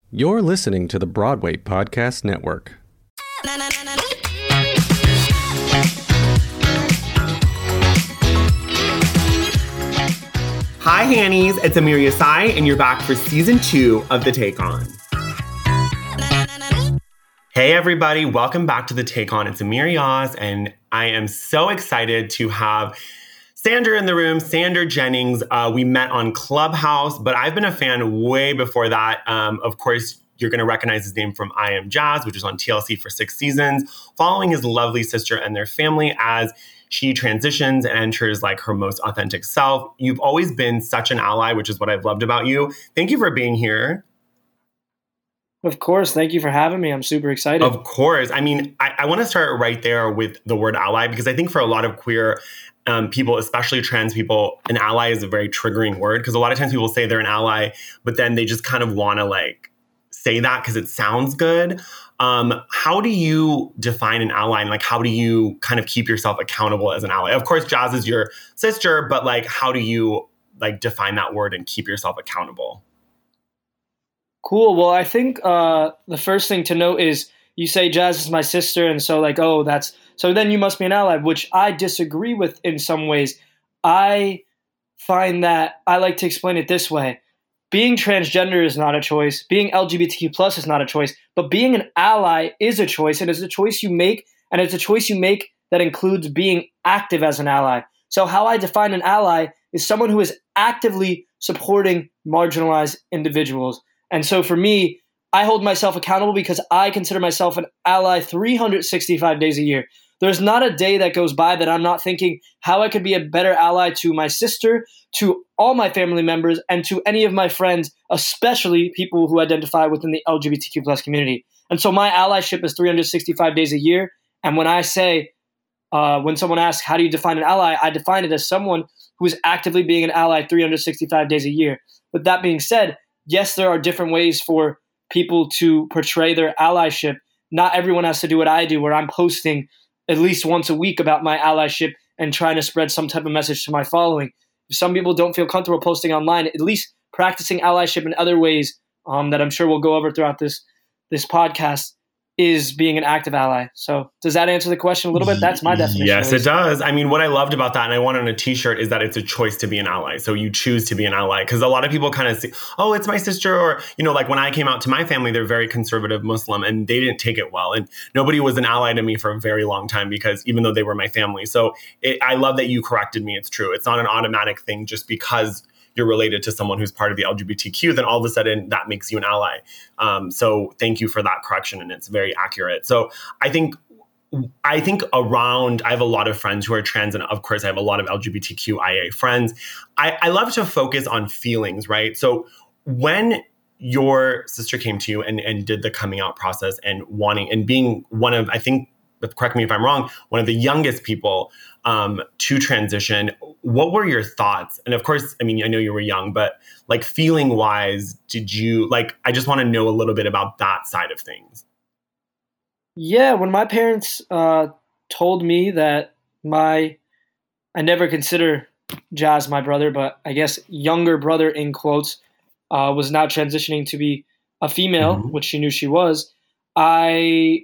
You're listening to the Broadway Podcast Network. Hi, Hannies. It's Amir Yasai, and you're back for Season 2 of The Take On. Hey, everybody. Welcome back to The Take On. It's Amir Yas, and I am so excited to have Sandra in the room, Sandra Jennings. We met on Clubhouse, but I've been a fan way before that. Of course, you're going to recognize his name from I Am Jazz, which was on TLC for 6 seasons, following his lovely sister and their family as she transitions and enters like her most authentic self. You've always been such an ally, which is what I've loved about you. Thank you for being here. Of course. Thank you for having me. I'm super excited. Of course. I mean, I want to start right there with the word ally, because I think for a lot of queer people, especially trans people, an ally is a very triggering word, because a lot of times people say they're an ally, but then they just kind of want to like say that because it sounds good. How do you define an ally, and like how do you kind of keep yourself accountable as an ally? Of course, Jazz is your sister, but like how do you like define that word and keep yourself accountable? Cool. Well, I think the first thing to note is you say Jazz is my sister, and so like, oh, that's so then you must be an ally, which I disagree with in some ways. I find that I like to explain it this way. Being transgender is not a choice. Being LGBTQ plus is not a choice. But being an ally is a choice, and it's a choice you make, and it's a choice you make that includes being active as an ally. So how I define an ally is someone who is actively supporting marginalized individuals. And so for me, I hold myself accountable because I consider myself an ally 365 days a year. There's not a day that goes by that I'm not thinking how I could be a better ally to my sister, to all my family members, and to any of my friends, especially people who identify within the LGBTQ plus community. And so my allyship is 365 days a year. And when I say, when someone asks, how do you define an ally? I define it as someone who is actively being an ally 365 days a year. With that being said, yes, there are different ways for people to portray their allyship. Not everyone has to do what I do, where I'm posting at least once a week about my allyship and trying to spread some type of message to my following. If some people don't feel comfortable posting online, at least practicing allyship in other ways that I'm sure we'll go over throughout this podcast is being an active ally. So does that answer the question a little bit? That's my definition. Yes, it does. I mean, what I loved about that, and I want on a t-shirt, is that it's a choice to be an ally. So you choose to be an ally, because a lot of people kind of say, oh, it's my sister. Or, you know, like when I came out to my family, they're very conservative Muslim, and they didn't take it well. And nobody was an ally to me for a very long time, because even though they were my family. So I love that you corrected me. It's true. It's not an automatic thing just because you're related to someone who's part of the LGBTQ, then all of a sudden that makes you an ally. So thank you for that correction, and it's very accurate. So I think around, I have a lot of friends who are trans, and of course I have a lot of LGBTQIA friends. I love to focus on feelings, right? So when your sister came to you and did the coming out process and wanting and being one of, I think, but correct me if I'm wrong, one of the youngest people to transition, what were your thoughts? And of course, I mean, I know you were young, but like feeling wise, did you like, I just want to know a little bit about that side of things. Yeah, when my parents told me that I never consider Jazz my brother, but I guess younger brother in quotes, was now transitioning to be a female, which she knew she was, I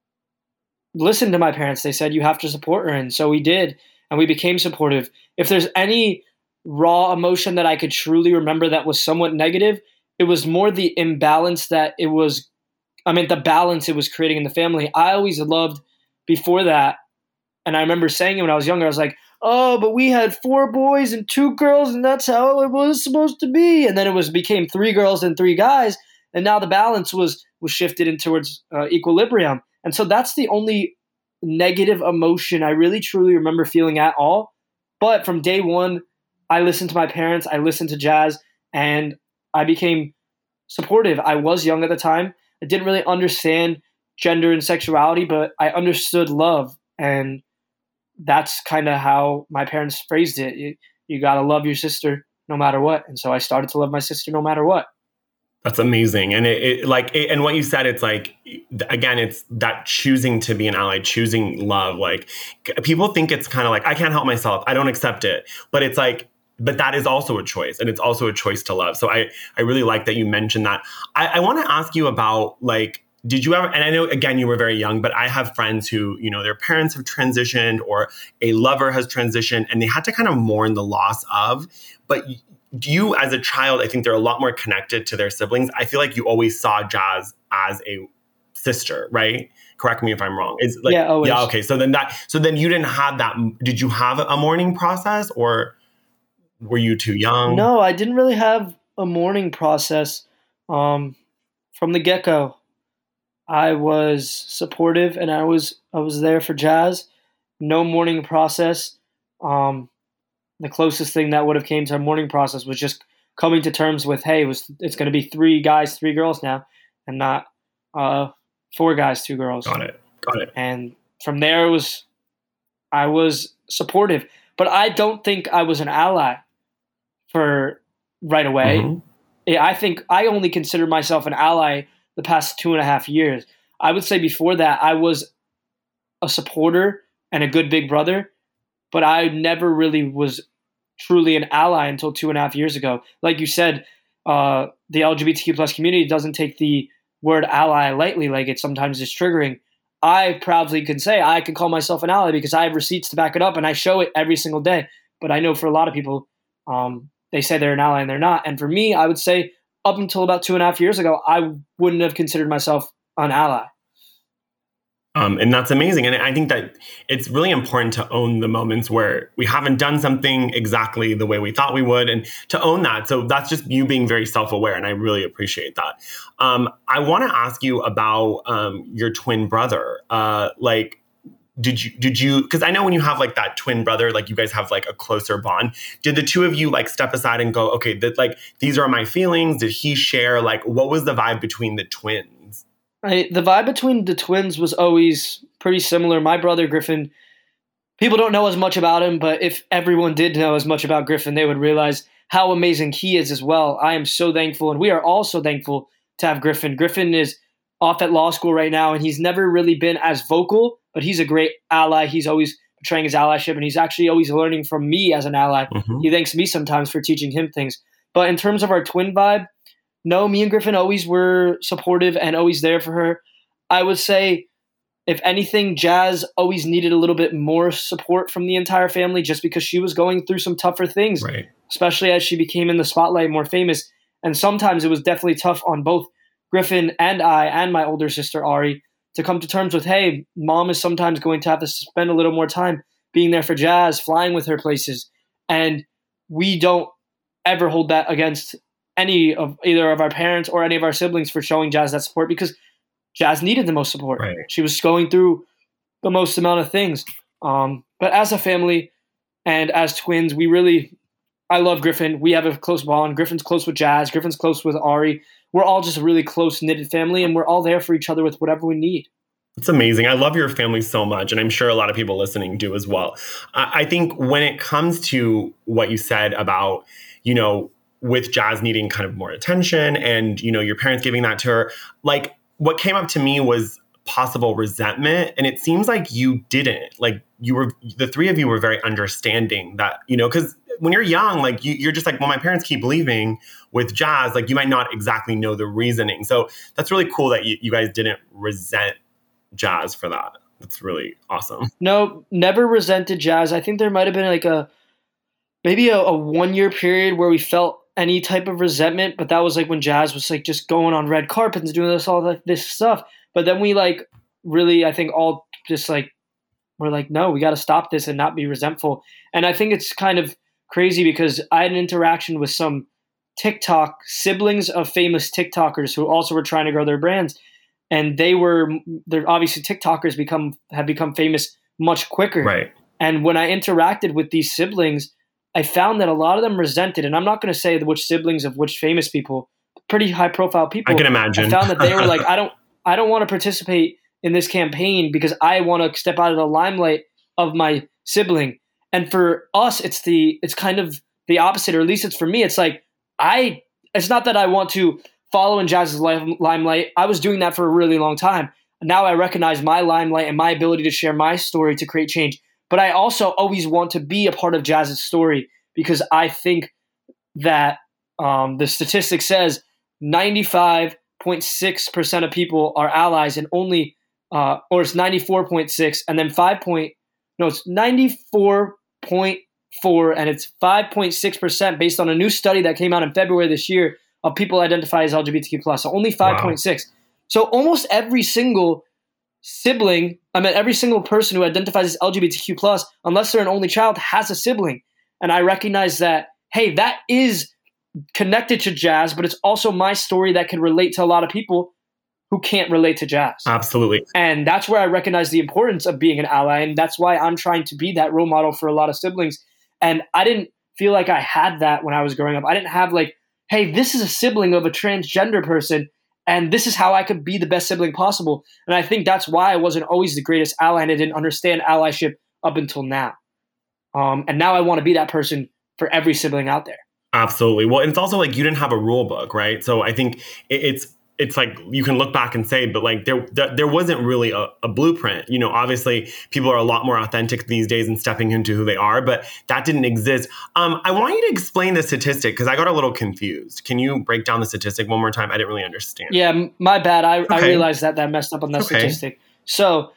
listened to my parents. They said, you have to support her. And so we did. And we became supportive. If there's any raw emotion that I could truly remember that was somewhat negative, it was more the imbalance that it was, the balance it was creating in the family. I always loved before that. And I remember saying it when I was younger, I was like, oh, but we had 4 boys and 2 girls, and that's how it was supposed to be. And then it became 3 girls and 3 guys. And now the balance was shifted in towards equilibrium. And so that's the only negative emotion I really truly remember feeling at all. But from day one, I listened to my parents, I listened to Jazz, and I became supportive. I was young at the time. I didn't really understand gender and sexuality, but I understood love. And that's kind of how my parents phrased it. You got to love your sister no matter what. And so I started to love my sister no matter what. That's amazing. And and what you said, it's like, again, it's that choosing to be an ally, choosing love. Like people think it's kind of like, I can't help myself. I don't accept it. But it's like, but that is also a choice, and it's also a choice to love. So I really like that you mentioned that. I want to ask you about, like, did you ever, and I know, again, you were very young, but I have friends who, their parents have transitioned or a lover has transitioned and they had to kind of mourn the loss of, but you as a child, I think they're a lot more connected to their siblings. I feel like you always saw Jazz as a sister, right? Correct me if I'm wrong. It's like, always. Yeah. Okay. So then you didn't have that. Did you have a mourning process, or were you too young? No, I didn't really have a mourning process. From the get-go, I was supportive and I was there for Jazz. No mourning process. The closest thing that would have came to a mourning process was just coming to terms with, hey, it's going to be 3 guys, 3 girls now, and not 4 guys, 2 girls. Got it. And from there, I was supportive, but I don't think I was an ally for right away. Mm-hmm. I think I only considered myself an ally the past 2.5 years. I would say before that, I was a supporter and a good big brother, but I never really was truly an ally until 2.5 years ago. Like you said, the LGBTQ plus community doesn't take the word ally lightly, like it sometimes is triggering. I proudly can say I can call myself an ally because I have receipts to back it up and I show it every single day. But I know for a lot of people, they say they're an ally and they're not. And for me, I would say up until about 2.5 years ago, I wouldn't have considered myself an ally. And that's amazing. And I think that it's really important to own the moments where we haven't done something exactly the way we thought we would, and to own that. So that's just you being very self-aware. And I really appreciate that. I want to ask you about your twin brother. Did you, because I know when you have like that twin brother, like you guys have like a closer bond. Did the two of you like step aside and go, okay, these are my feelings? Did he share, like, what was the vibe between the twins? The vibe between the twins was always pretty similar. My brother Griffin, people don't know as much about him, but if everyone did know as much about Griffin, they would realize how amazing he is as well. I am so thankful, and we are all so thankful to have Griffin. Griffin is off at law school right now, and he's never really been as vocal, but he's a great ally. He's always portraying his allyship, and he's actually always learning from me as an ally. Mm-hmm. He thanks me sometimes for teaching him things. But in terms of our twin vibe, no, me and Griffin always were supportive and always there for her. I would say, if anything, Jazz always needed a little bit more support from the entire family just because she was going through some tougher things, right, especially as she became in the spotlight, more famous. And sometimes it was definitely tough on both Griffin and I and my older sister, Ari, to come to terms with, hey, mom is sometimes going to have to spend a little more time being there for Jazz, flying with her places. And we don't ever hold that against either of our parents or any of our siblings for showing Jazz that support, because Jazz needed the most support. Right. She was going through the most amount of things. But as a family and as twins, I love Griffin. We have a close bond. Griffin's close with Jazz. Griffin's close with Ari. We're all just a really close-knitted family, and we're all there for each other with whatever we need. It's amazing. I love your family so much, and I'm sure a lot of people listening do as well. I think when it comes to what you said about, with Jazz needing kind of more attention and, your parents giving that to her, like, what came up to me was possible resentment. And it seems like you didn't. Like, the 3 of you were very understanding that, because when you're young, like, you're just like, well, my parents keep leaving with Jazz. Like, you might not exactly know the reasoning. So that's really cool that you guys didn't resent Jazz for that. That's really awesome. No, never resented Jazz. I think there might have been like maybe a 1-year period where we felt any type of resentment, but that was like when Jazz was like just going on red carpets and doing this stuff. But then we like really, I think all just like, we're like, no, we got to stop this and not be resentful. And I think it's kind of crazy because I had an interaction with some TikTok siblings of famous TikTokers who also were trying to grow their brands. And they're obviously TikTokers have become famous much quicker. Right. And when I interacted with these siblings, I found that a lot of them resented, and I'm not going to say which siblings of which famous people, pretty high profile people. I can imagine. I found that they were like, I don't want to participate in this campaign because I want to step out of the limelight of my sibling. And for us, it's kind of the opposite, or at least it's for me. It's like, it's not that I want to follow in Jazz's limelight. I was doing that for a really long time. Now I recognize my limelight and my ability to share my story to create change. But I also always want to be a part of Jazz's story because I think that the statistic says 95.6% of people are allies, and only or it's 94.6, and then it's 94.4, and it's 5.6% based on a new study that came out in February this year of people identify as LGBTQ+. So only 5.6. Wow. So almost every single every single person who identifies as LGBTQ+, unless they're an only child, has a sibling. And I recognize that, hey, that is connected to Jazz, but it's also my story that can relate to a lot of people who can't relate to Jazz. Absolutely. And that's where I recognize the importance of being an ally. And that's why I'm trying to be that role model for a lot of siblings. And I didn't feel like I had that when I was growing up. I didn't have like, hey, this is a sibling of a transgender person, and this is how I could be the best sibling possible. And I think that's why I wasn't always the greatest ally, and I didn't understand allyship up until now. And now I want to be that person for every sibling out there. Absolutely. Well, and it's also like you didn't have a rule book, right? So I think it's like you can look back and say, but like there wasn't really a blueprint. You know, obviously people are a lot more authentic these days and stepping into who they are, but that didn't exist. I want you to explain the statistic because I got a little confused. Can you break down the statistic one more time? I didn't really understand. Yeah, my bad. I realized that messed up on that statistic. So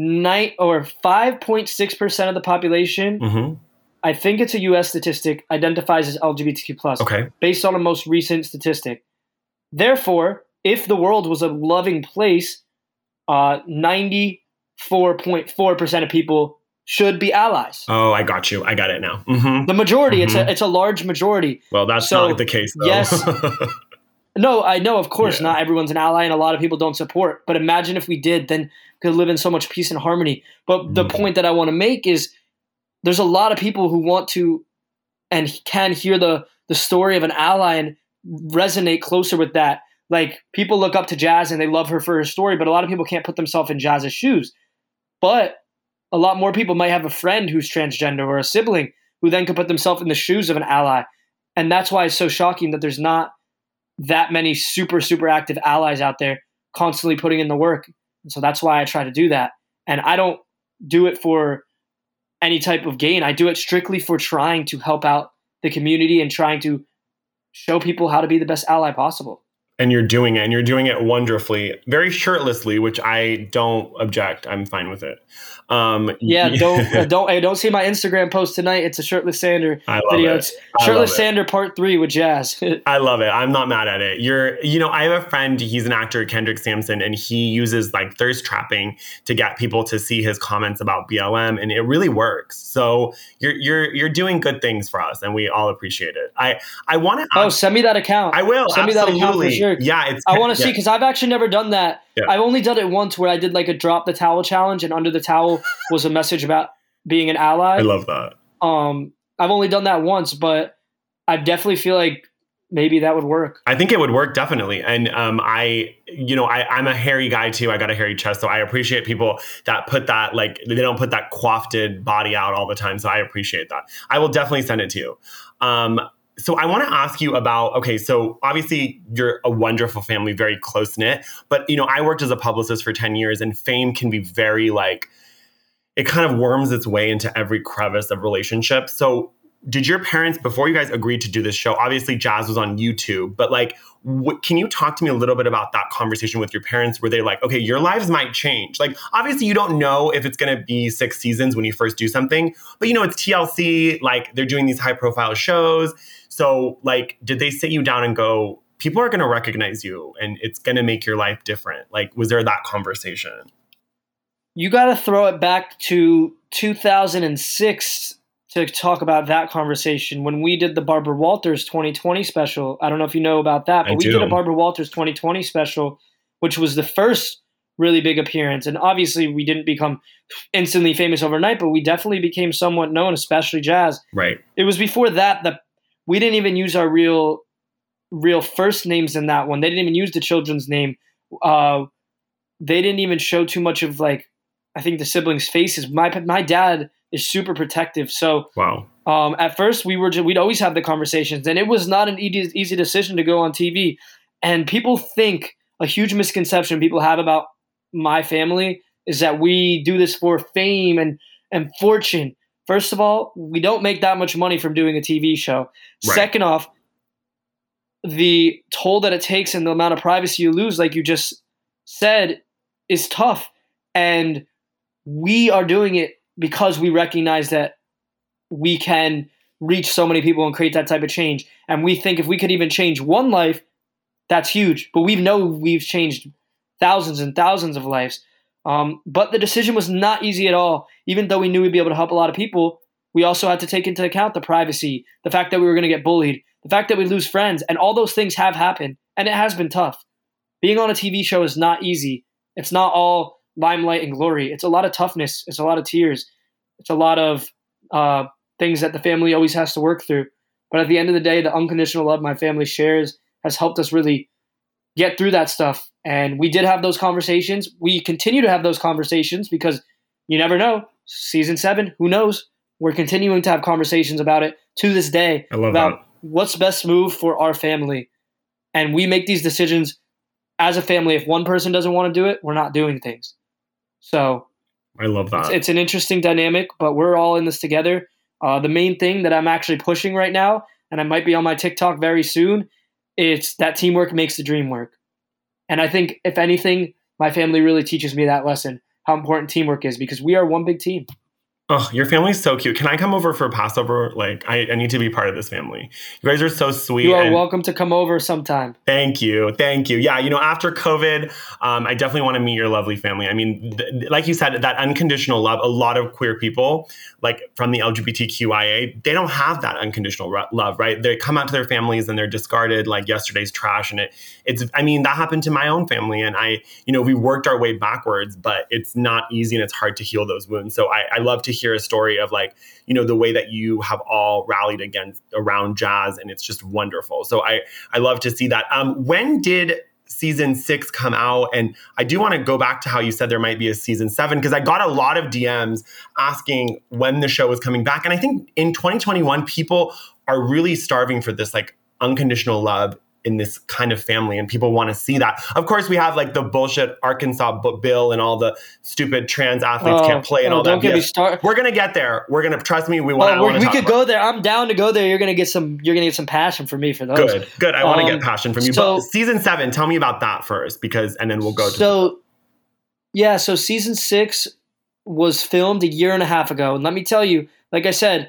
5.6% of the population, mm-hmm. I think it's a U.S. statistic, identifies as LGBTQ+. Okay. Based on a most recent statistic. Therefore, if the world was a loving place, 94.4% of people should be allies. Oh, I got you. I got it now. Mm-hmm. The majority, mm-hmm. it's a large majority. Well, that's not the case, though. Yes. No, I know, of course, not everyone's an ally and a lot of people don't support. But imagine if we did, then we could live in so much peace and harmony. But the point that I want to make is there's a lot of people who want to and can hear the story of an ally and resonate closer with that. Like, people look up to Jazz and they love her for her story, but a lot of people can't put themselves in Jazz's shoes. But a lot more people might have a friend who's transgender or a sibling who then could put themselves in the shoes of an ally. And that's why it's so shocking that there's not that many super, super active allies out there constantly putting in the work. And so that's why I try to do that. And I don't do it for any type of gain. I do it strictly for trying to help out the community and trying to show people how to be the best ally possible. And you're doing it, and you're doing it wonderfully, very shirtlessly, which I don't object. I'm fine with it. Don't see my Instagram post tonight. It's a shirtless Sander video. It's shirtless Sander part 3 with Jazz. I love it. I'm not mad at it. I have a friend. He's an actor, Kendrick Sampson, and he uses like thirst trapping to get people to see his comments about BLM, and it really works. So you're doing good things for us, and we all appreciate it. I want to. Send me that account. I will. Send me that account for sure. Yeah, I want to see, because I've actually never done that. Yeah. I've only done it once where I did like a drop the towel challenge, and under the towel was a message about being an ally. I love that. I've only done that once, but I definitely feel like maybe that would work. I think it would work, definitely. And I'm a hairy guy too. I got a hairy chest, so I appreciate people that put that, like, they don't put that coiffed body out all the time. So I appreciate that. I will definitely send it to you. So I want to ask you about, okay, so obviously you're a wonderful family, very close-knit, but, I worked as a publicist for 10 years, and fame can be very, like, it kind of worms its way into every crevice of relationships. So did your parents, before you guys agreed to do this show, obviously Jazz was on YouTube, but like, can you talk to me a little bit about that conversation with your parents? Were they like, okay, your lives might change? Like, obviously you don't know if it's going to be 6 seasons when you first do something, but it's TLC, like they're doing these high profile shows. So like, did they sit you down and go, people are going to recognize you and it's going to make your life different? Like, was there that conversation? You got to throw it back to 2006 to talk about that conversation when we did the Barbara Walters 2020 special. I don't know if you know about that, but we did a Barbara Walters 2020 special, which was the first really big appearance. And obviously we didn't become instantly famous overnight, but we definitely became somewhat known, especially Jazz. Right. It was before that we didn't even use our real first names in that one. They didn't even use the children's name. They didn't even show too much of, like, I think the siblings' faces. My dad is super protective. So wow. At first we'd always have the conversations, and it was not an easy decision to go on TV. And people think, a huge misconception people have about my family is that we do this for fame and fortune. first of all, we don't make that much money from doing a TV show. Right. Second off, the toll that it takes and the amount of privacy you lose, like you just said, is tough. And we are doing it because we recognize that we can reach so many people and create that type of change. And we think if we could even change one life, that's huge. But we know we've changed thousands and thousands of lives. But the decision was not easy at all. Even though we knew we'd be able to help a lot of people, we also had to take into account the privacy, the fact that we were going to get bullied, the fact that we lose friends, and all those things have happened. And it has been tough. Being on a TV show is not easy. It's not all limelight and glory. It's a lot of toughness. It's a lot of tears. It's a lot of things that the family always has to work through. But at the end of the day, the unconditional love my family shares has helped us really get through that stuff. And we did have those conversations. We continue to have those conversations because you never know. Season 7, who knows? We're continuing to have conversations about it to this day. I love about that. What's best move for our family. And we make these decisions as a family. If one person doesn't want to do it, we're not doing things. So I love that. it's an interesting dynamic, but we're all in this together. The main thing that I'm actually pushing right now, and I might be on my TikTok very soon, it's that teamwork makes the dream work. And I think, if anything, my family really teaches me that lesson, how important teamwork is, because we are one big team. Oh, your family's so cute. Can I come over for Passover? Like, I need to be part of this family. You guys are so sweet. You are welcome to come over sometime. Thank you. Thank you. Yeah, after COVID, I definitely want to meet your lovely family. I mean, like you said, that unconditional love, a lot of queer people, like from the LGBTQIA, they don't have that unconditional love, right? They come out to their families and they're discarded like yesterday's trash. And that happened to my own family. And we worked our way backwards, but it's not easy and it's hard to heal those wounds. So I love to hear a story of the way that you have all rallied around Jazz, and it's just wonderful. So I love to see that. When did season 6 come out? And I do want to go back to how you said there might be a season 7, because I got a lot of DMs asking when the show was coming back. And I think in 2021, people are really starving for this unconditional love in this kind of family, and people want to see that. Of course, we have the bullshit Arkansas bill and all the stupid trans athletes can't play and all that. Don't get me started. We're gonna get there. We're gonna trust me. We could go there. I'm down to go there. You're gonna get some passion from me for those. Good. I want to get passion from you. But season 7, tell me about that first, and then we'll go to. So season 6 was filmed a year and a half ago, and let me tell you, like I said,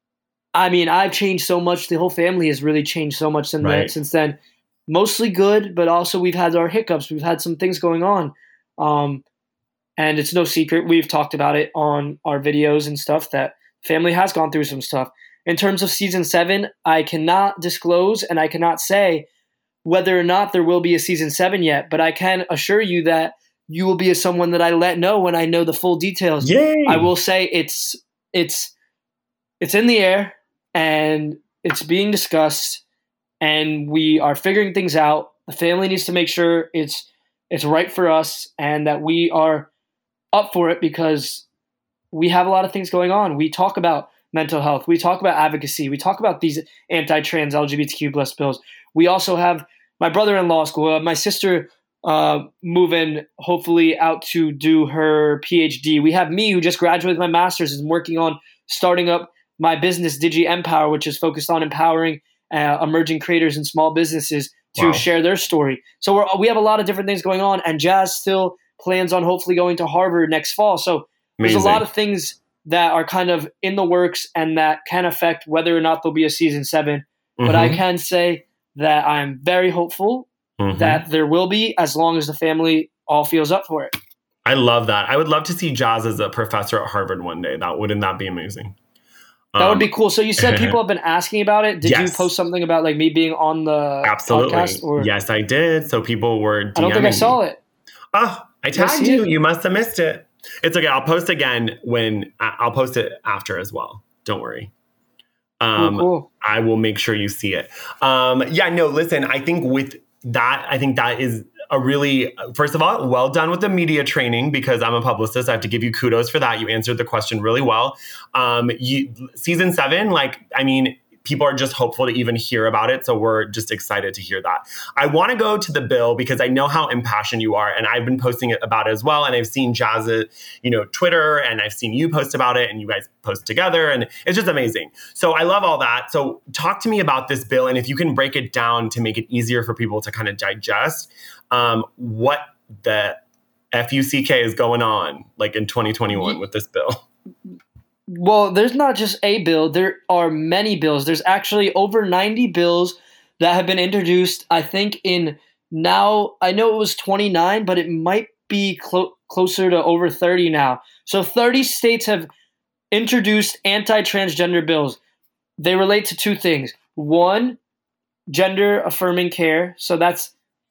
I've changed so much. The whole family has really changed so much since then. Mostly good, but also we've had our hiccups. We've had some things going on. And it's no secret. We've talked about it on our videos and stuff that family has gone through some stuff. In terms of season 7, I cannot disclose and I cannot say whether or not there will be a season 7 yet, but I can assure you that you will be someone that I let know when I know the full details. Yay! I will say it's in the air. And it's being discussed, and we are figuring things out. The family needs to make sure it's right for us and that we are up for it, because we have a lot of things going on. We talk about mental health. We talk about advocacy. We talk about these anti-trans LGBTQ plus bills. We also have my brother in law school, my sister moving hopefully out to do her PhD. We have me, who just graduated with my master's and working on starting up my business, Digi Empower, which is focused on empowering emerging creators and small businesses to share their story. So we have a lot of different things going on, and Jazz still plans on hopefully going to Harvard next fall. So there's a lot of things that are kind of in the works and that can affect whether or not there'll be a season 7. Mm-hmm. But I can say that I'm very hopeful that there will be, as long as the family all feels up for it. I love that. I would love to see Jazz as a professor at Harvard one day. Wouldn't that be amazing? That would be cool. So you said people have been asking about it. Did you post something about me being on the podcast? Or? Yes, I did. So people were DMing. I don't think I saw it. Oh, I tagged you. You must have missed it. It's okay. I'll post again I'll post it after as well. Don't worry. Cool. I will make sure you see it. Listen, I think with that, that is a really, first of all, well done with the media training, because I'm a publicist. I have to give you kudos for that. You answered the question really well. Season 7, people are just hopeful to even hear about it. So we're just excited to hear that. I want to go to the bill because I know how impassioned you are, and I've been posting about it as well. And I've seen Jazz's, Twitter, and I've seen you post about it, and you guys post together, and it's just amazing. So I love all that. So talk to me about this bill, and if you can break it down to make it easier for people to kind of digest what the FUCK is going on like in 2021 with this bill. Well, there's not just a bill. There are many bills. There's actually over 90 bills that have been introduced, I think, now, I know it was 29, but it might be closer to over 30 now. So 30 states have introduced anti-transgender bills. They relate to two things. One, gender-affirming care. So that's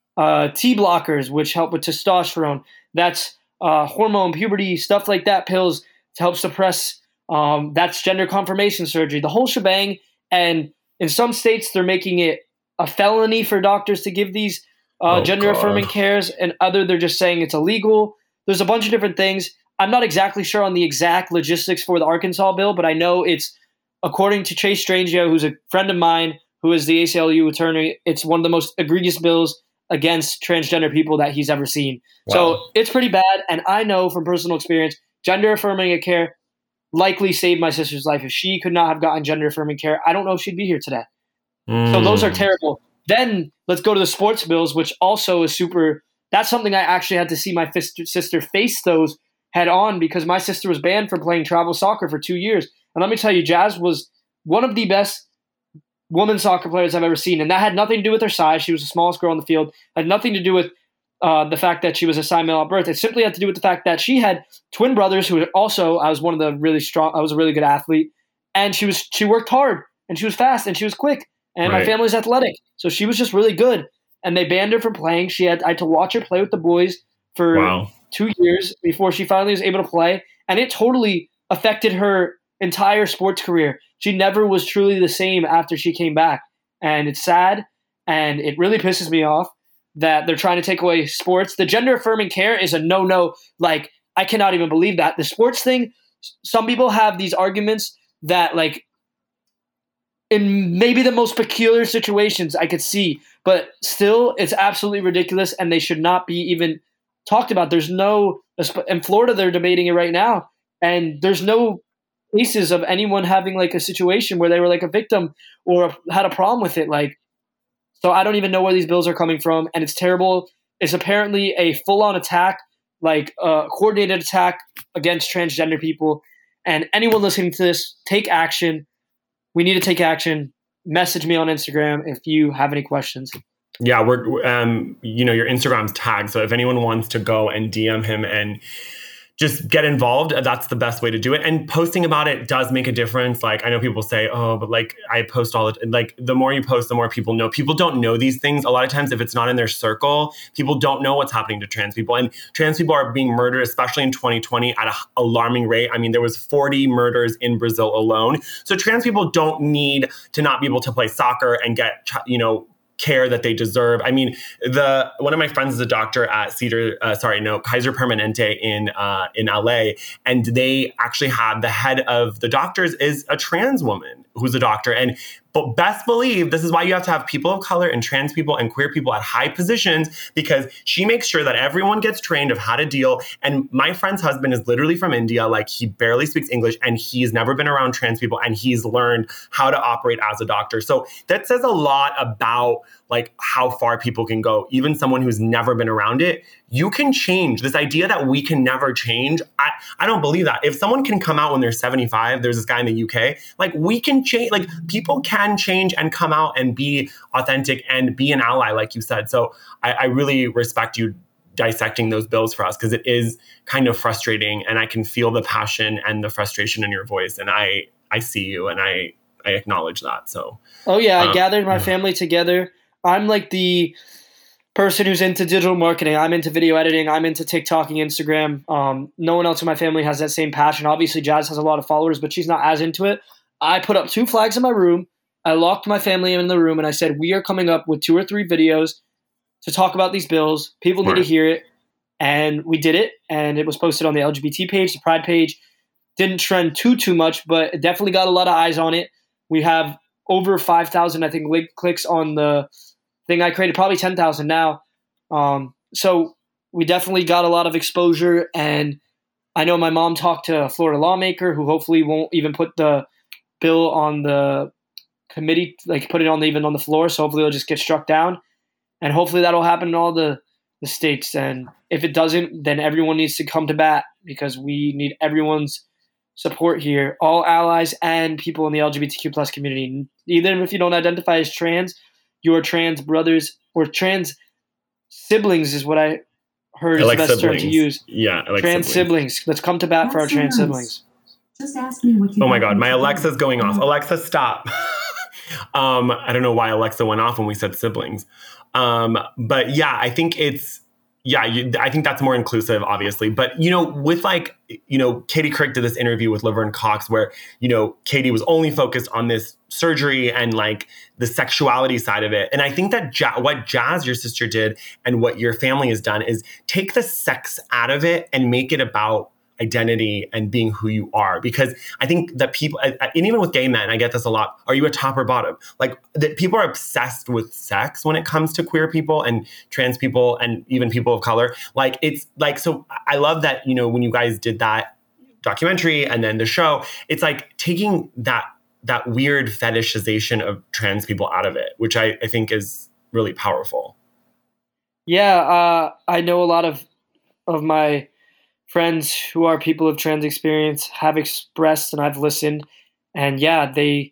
T blockers, which help with testosterone. That's hormone, puberty, stuff like that, pills to help suppress. That's gender confirmation surgery, the whole shebang. And in some states, they're making it a felony for doctors to give these gender-affirming cares, and they're just saying it's illegal. There's a bunch of different things. I'm not exactly sure on the exact logistics for the Arkansas bill, but I know it's, according to Chase Strangio, who's a friend of mine, who is the ACLU attorney, it's one of the most egregious bills against transgender people that he's ever seen. Wow. So it's pretty bad, and I know from personal experience, gender-affirming care likely saved my sister's life. If she could not have gotten gender-affirming care, I don't know if she'd be here today. So those are terrible. Then let's go to the sports bills, which also is super – that's something I actually had to see my sister face those head on, because my sister was banned from playing travel soccer for 2 years. And let me tell you, Jazz was one of the best women's soccer players I've ever seen. And that had nothing to do with her size. She was the smallest girl on the field. It had nothing to do with the fact that she was assigned male at birth. It simply had to do with the fact that she had twin brothers who also – I was a really good athlete. And she worked hard, and she was fast, and she was quick. And my family's athletic. So she was just really good. And they banned her from playing. I had to watch her play with the boys for 2 years before she finally was able to play. And it totally affected her entire sports career. She never was truly the same after she came back. And it's sad. And it really pisses me off that they're trying to take away sports. The gender-affirming care is a no-no. Like, I cannot even believe that. The sports thing, some people have these arguments that, like, in maybe the most peculiar situations I could see, but still it's absolutely ridiculous, and they should not be even talked about. There's no – in Florida they're debating it right now, and there's no cases of anyone having like a situation where they were like a victim or had a problem with it. Like, so I don't even know where these bills are coming from, and it's terrible. It's apparently a full-on attack, like a coordinated attack against transgender people, and anyone listening to this, take action. We need to take action. Message me on Instagram if you have any questions. Yeah, we're your Instagram's tagged. So if anyone wants to go and DM him and just get involved, that's the best way to do it. And posting about it does make a difference. Like, I know people say, oh, but like I post all the, like the more you post, the more people know. People don't know these things. A lot of times if it's not in their circle, people don't know what's happening to trans people. And trans people are being murdered, especially in 2020 at an alarming rate. I mean, there was 40 murders in Brazil alone. So trans people don't need to not be able to play soccer and get, care that they deserve. I mean, one of my friends is a doctor at Kaiser Permanente in LA, and they actually have the head of the doctors is a trans woman who's a doctor. But best believe this is why you have to have people of color and trans people and queer people at high positions, because she makes sure that everyone gets trained of how to deal. And my friend's husband is literally from India. Like, he barely speaks English, and he's never been around trans people, and he's learned how to operate as a doctor. So that says a lot about like how far people can go. Even someone who's never been around it, you can change. This idea that we can never change, I don't believe that. If someone can come out when they're 75, there's this guy in the UK, like, we can change, like, people can change and come out and be authentic and be an ally, like you said. So I really respect you dissecting those bills for us, because it is kind of frustrating, and I can feel the passion and the frustration in your voice. And I see you, and I acknowledge that. So, I gathered my family together. I'm like the person who's into digital marketing. I'm into video editing. I'm into TikToking, Instagram. No one else in my family has that same passion. Obviously, Jazz has a lot of followers, but she's not as into it. I put up 2 flags in my room. I locked my family in the room, and I said, we are coming up with 2 or 3 videos to talk about these bills. People need to hear it. And we did it, and it was posted on the LGBT page, the Pride page. Didn't trend too much, but it definitely got a lot of eyes on it. We have over 5,000, I think, clicks on the thing I created, probably 10,000 now. So we definitely got a lot of exposure, and I know my mom talked to a Florida lawmaker who hopefully won't even put the bill on the committee, like put it on even on the floor. So hopefully it'll just get struck down, and hopefully that'll happen in all the states. And if it doesn't, then everyone needs to come to bat, because we need everyone's support here, all allies and people in the LGBTQ plus community. Even if you don't identify as trans, your trans brothers or trans siblings is what I heard is the best term to use. Yeah, I like trans siblings. Let's come to bat for our trans siblings. Just ask me what you. Oh my God, my Alexa's going off. Alexa, stop. I don't know why Alexa went off when we said siblings. But yeah, I think I think that's more inclusive, obviously. But, with Katie Couric did this interview with Laverne Cox where, Katie was only focused on this surgery and like the sexuality side of it. And I think that what Jazz, your sister, did and what your family has done is take the sex out of it and make it about identity and being who you are. Because I think that people, and even with gay men, I get this a lot. Are you a top or bottom? Like people are obsessed with sex when it comes to queer people and trans people and even people of color. Like it's like, so I love that, when you guys did that documentary and then the show, it's like taking that weird fetishization of trans people out of it, which I think is really powerful. Yeah. I know a lot of my friends who are people of trans experience have expressed, and I've listened, and yeah,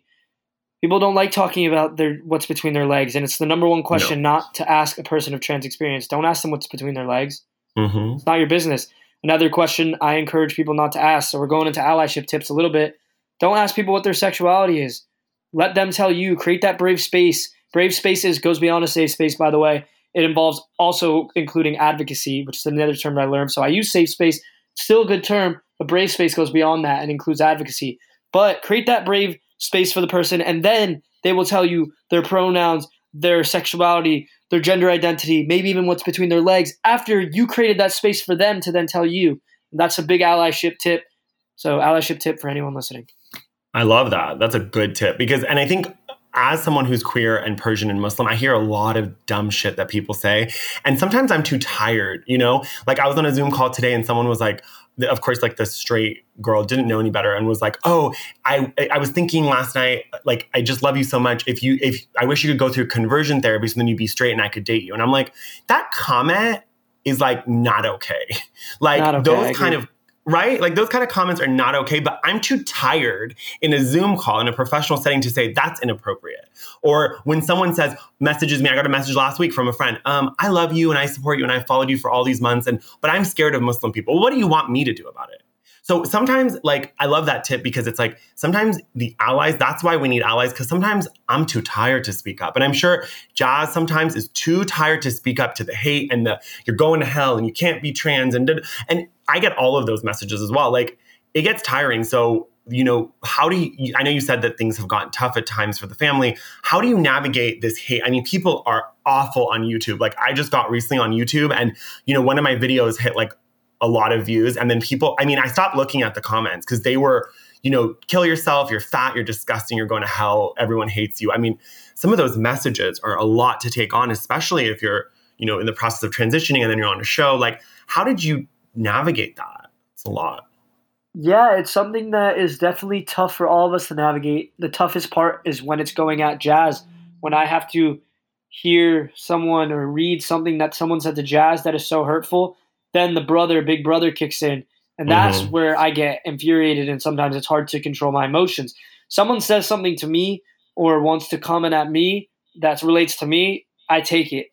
people don't like talking about what's between their legs, and it's the number one question not to ask a person of trans experience. Don't ask them what's between their legs. Mm-hmm. It's not your business. Another question I encourage people not to ask, so we're going into allyship tips a little bit. Don't ask people what their sexuality is. Let them tell you. Create that brave space. Brave spaces goes beyond a safe space, by the way. It involves also including advocacy, which is another term I learned. So I use safe space, still a good term, but brave space goes beyond that and includes advocacy. But create that brave space for the person, and then they will tell you their pronouns, their sexuality, their gender identity, maybe even what's between their legs, after you created that space for them to then tell you. And that's a big allyship tip. So allyship tip for anyone listening. I love that. That's a good tip and I think as someone who's queer and Persian and Muslim, I hear a lot of dumb shit that people say. And sometimes I'm too tired, Like I was on a Zoom call today and someone was like, of course, like the straight girl didn't know any better and was like, oh, I was thinking last night, like, I just love you so much. If I wish you could go through conversion therapy so then you'd be straight and I could date you. And I'm like, that comment is like not okay. Like not okay, those kind of, right? Like those kind of comments are not okay, but I'm too tired in a Zoom call in a professional setting to say that's inappropriate. Or when someone messages me, I got a message last week from a friend, I love you and I support you and I followed you for all these months, but I'm scared of Muslim people. What do you want me to do about it? So sometimes, like, I love that tip because it's like, sometimes the allies, that's why we need allies, because sometimes I'm too tired to speak up. And I'm sure Jazz sometimes is too tired to speak up to the hate and you're going to hell and you can't be trans. And I get all of those messages as well. Like, it gets tiring. So, how do you, I know you said that things have gotten tough at times for the family. How do you navigate this hate? I mean, people are awful on YouTube. Like, I just got recently on YouTube and, one of my videos hit like a lot of views. And then I stopped looking at the comments because they were, kill yourself, you're fat, you're disgusting, you're going to hell, everyone hates you. I mean, some of those messages are a lot to take on, especially if you're, in the process of transitioning and then you're on a show. Like, how did you navigate that? It's a lot. Yeah, it's something that is definitely tough for all of us to navigate. The toughest part is when it's going at Jazz, when I have to hear someone or read something that someone said to Jazz that is so hurtful. Then the big brother kicks in. And that's where I get infuriated, and sometimes it's hard to control my emotions. Someone says something to me or wants to comment at me that relates to me, I take it.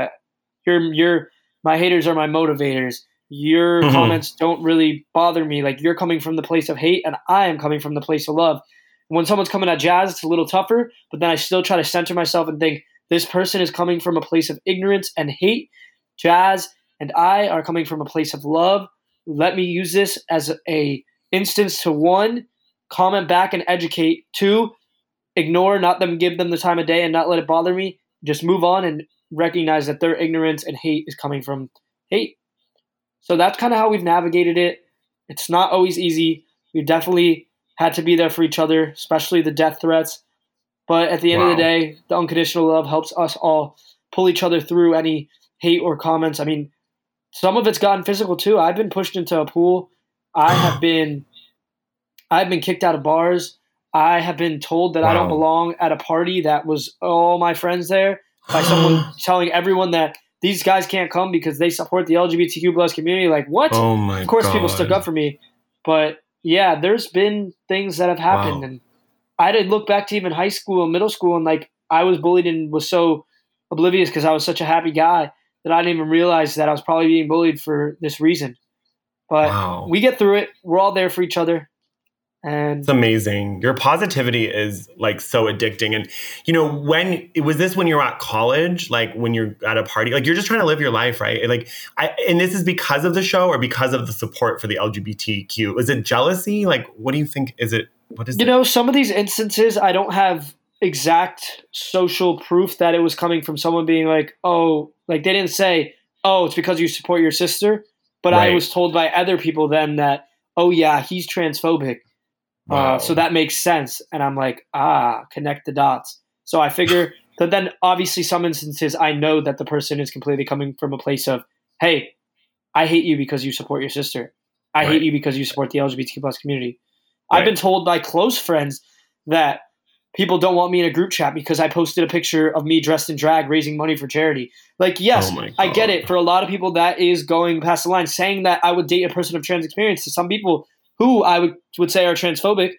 My haters are my motivators. Your comments don't really bother me. Like, you're coming from the place of hate, and I am coming from the place of love. When someone's coming at Jazz, it's a little tougher, but then I still try to center myself and think, this person is coming from a place of ignorance and hate. Jazz and I are coming from a place of love. Let me use this as a instance to 1, comment back and educate. 2, ignore, not give them the time of day and not let it bother me. Just move on and recognize that their ignorance and hate is coming from hate. So that's kind of how we've navigated it. It's not always easy. We've definitely had to be there for each other, especially the death threats. But at the end of Wow. the day, the unconditional love helps us all pull each other through any hate or comments. I mean, some of it's gotten physical too. I've been pushed into a pool. I've been kicked out of bars. I have been told that I don't Wow. belong at a party that was all my friends there by someone telling everyone that these guys can't come because they support the LGBTQ plus community. Like, what? Oh my Of course, God. people stuck up for me. But yeah, there's been things that have happened. Wow. And I did look back to even high school and middle school, and like I was bullied and was so oblivious because I was such a happy guy that I didn't even realize that I was probably being bullied for this reason. But Wow. we get through it. We're all there for each other. And It's amazing. Your positivity is like so addicting. And when was this when you were at college, like when you're at a party, like you're just trying to live your life, right? Like and this is because of the show or because of the support for the LGBTQ? Is it jealousy? Like, what do you think? What is it? some of these instances, I don't have exact social proof that it was coming from someone being like, oh, like they didn't say, oh, it's because you support your sister. But I Right. was told by other people then that, oh, yeah, he's transphobic. Wow. So that makes sense. And I'm like, connect the dots. So I figure that then obviously some instances I know that the person is completely coming from a place of, hey, I hate you because you support your sister. I Right. hate you because you support the LGBTQ plus community. Right. I've been told by close friends that people don't want me in a group chat because I posted a picture of me dressed in drag raising money for charity. Like, yes, Oh my I get God. it. For a lot of people, that is going past the line. Saying that I would date a person of trans experience, to some people who I would say are transphobic,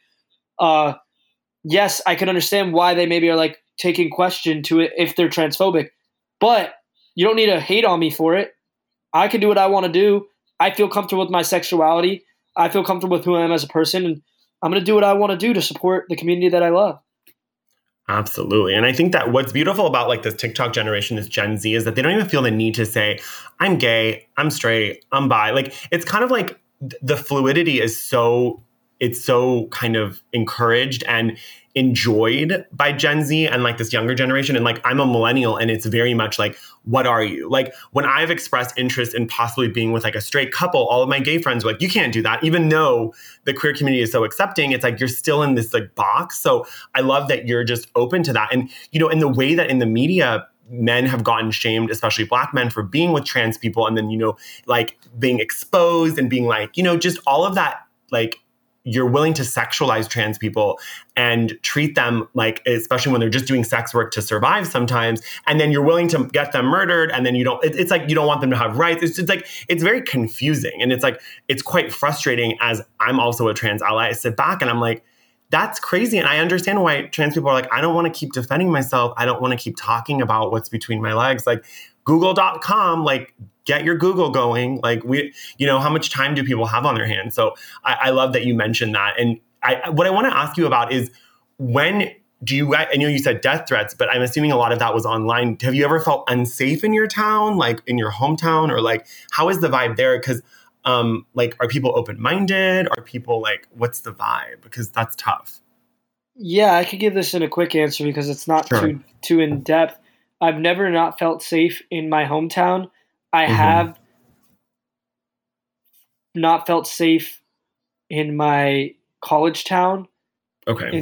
yes, I can understand why they maybe are like taking question to it if they're transphobic. But you don't need to hate on me for it. I can do what I want to do. I feel comfortable with my sexuality. I feel comfortable with who I am as a person, and I'm going to do what I want to do to support the community that I love. Absolutely. And I think that what's beautiful about like this TikTok generation, this Gen Z, is that they don't even feel the need to say, I'm gay, I'm straight, I'm bi. Like, it's kind of like the fluidity is it's so kind of encouraged and enjoyed by Gen Z and like this younger generation. And like, I'm a millennial and it's very much like, what are you? Like when I've expressed interest in possibly being with like a straight couple, all of my gay friends are like, you can't do that. Even though the queer community is so accepting, it's like, you're still in this like box. So I love that you're just open to that. And, in the way that in the media, men have gotten shamed, especially Black men, for being with trans people. And then, like being exposed and being like, just all of that, like, you're willing to sexualize trans people and treat them like, especially when they're just doing sex work to survive sometimes. And then you're willing to get them murdered. And then it's like, you don't want them to have rights. It's just like, it's very confusing. And it's like, it's quite frustrating as I'm also a trans ally. I sit back and I'm like, that's crazy. And I understand why trans people are like, I don't want to keep defending myself. I don't want to keep talking about what's between my legs. Like Google.com, like, get your Google going. Like how much time do people have on their hands? So I love that you mentioned that. And what I want to ask you about is I know you said death threats, but I'm assuming a lot of that was online. Have you ever felt unsafe in your town, like in your hometown, or like, how is the vibe there? Because like, are people open-minded? Are people like, what's the vibe? Because that's tough. Yeah, I could give this in a quick answer because it's not Sure. too in depth. I've never not felt safe in my hometown. I have not felt safe in my college town. Okay.